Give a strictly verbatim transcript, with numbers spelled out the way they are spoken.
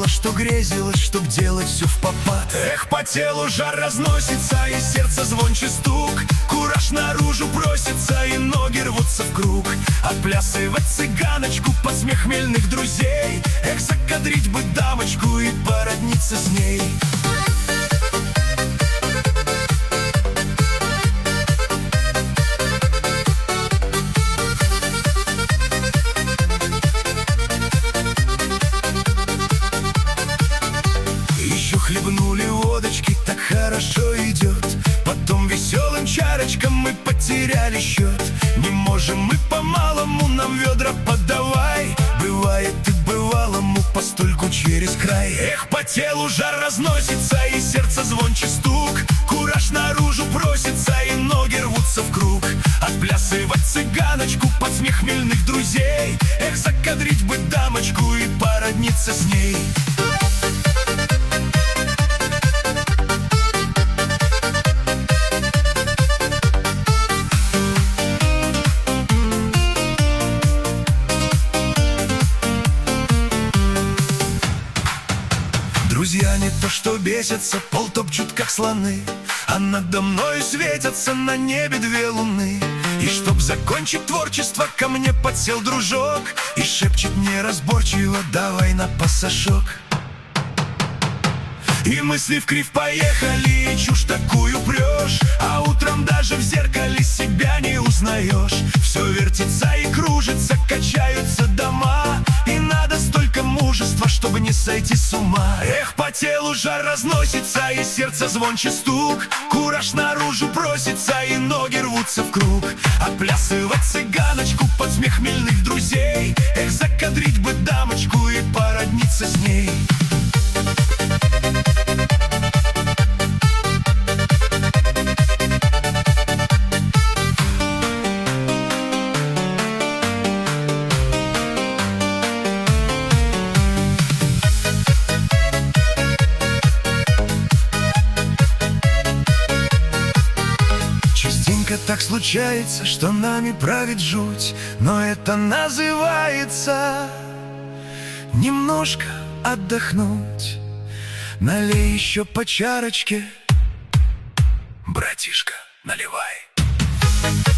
думала, что грезилась, чтоб делать все в попад. Эх, по телу жар разносится, и сердце звонче стук. Кураж наружу просится, и ноги рвутся в круг. Отплясывать цыганочку под смех хмельных друзей. Эх, закадрить бы дамочку и породниться с ней. Хлебнули водочки, так хорошо идет. Потом веселым чарочкам мы потеряли счет. Не можем мы по-малому, нам ведра подавай. Бывает и бывалому постольку через край. Эх, по телу жар разносится, и сердце звонче стук. Кураж наружу просится, и ноги рвутся в круг. Отплясывать цыганочку под смех хмельных друзей. Эх, закадрить бы дамочку и породниться с ней. Друзья не то что бесятся, пол топчут как слоны, а надо мною светятся на небе две луны. И чтоб закончить творчество, ко мне подсел дружок и шепчет неразборчиво: давай на пасашок. И мысли вкривь поехали, и чушь такую прешь, а утром даже в зеркале себя не узнаешь. Все вертится и кружится, качаются дома, и надо столько мужества, чтобы не сойти с ума. Эх, по телу жар разносится, и сердце звонче стук. Кураж наружу просится, и ноги рвутся в круг. Отплясывать цыганочку под смех хмельных друзей. Эх, закадрить бы дамочку и породниться с ней. Так случается, что нами правит жуть, но это называется немножко отдохнуть. Налей еще по чарочке, братишка, наливай.